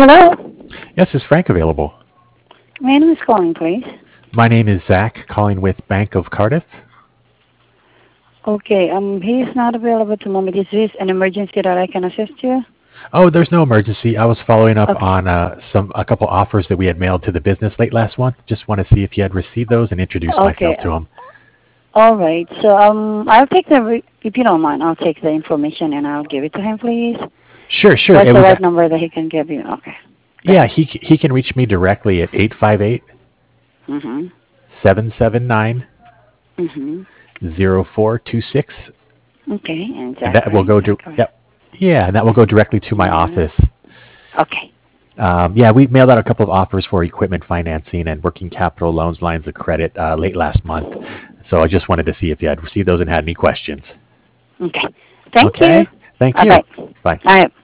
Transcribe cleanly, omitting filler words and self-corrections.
Hello. Yes, is Frank available? My name is calling, please. My name is Zach, calling with Bank of Cardiff. Okay, he's not available at the moment. Is this an emergency that I can assist you? Oh, there's no emergency. I was following up Okay. on a couple offers that we had mailed to the business late last month. Just want to see if you had received those and introduce myself Okay. to him. All right. So I'll take if you don't mind, I'll take the information and I'll give it to him, please. Sure, sure. What's It the was right number that he can give you? Okay. Go yeah. ahead. He can reach me directly at 858 Mhm. 779 Mhm. 0426, Okay. And and Zach, that will right? go Yeah. to Go ahead. yep. Yeah, and that will go directly to my Mhm. office. Okay. Yeah, we mailed out a couple of offers for equipment financing and working capital loans, lines of credit late last month. So I just wanted to see if you had received those and had any questions. Okay. Thank you. Okay, thank Bye you. bye. All Bye. right.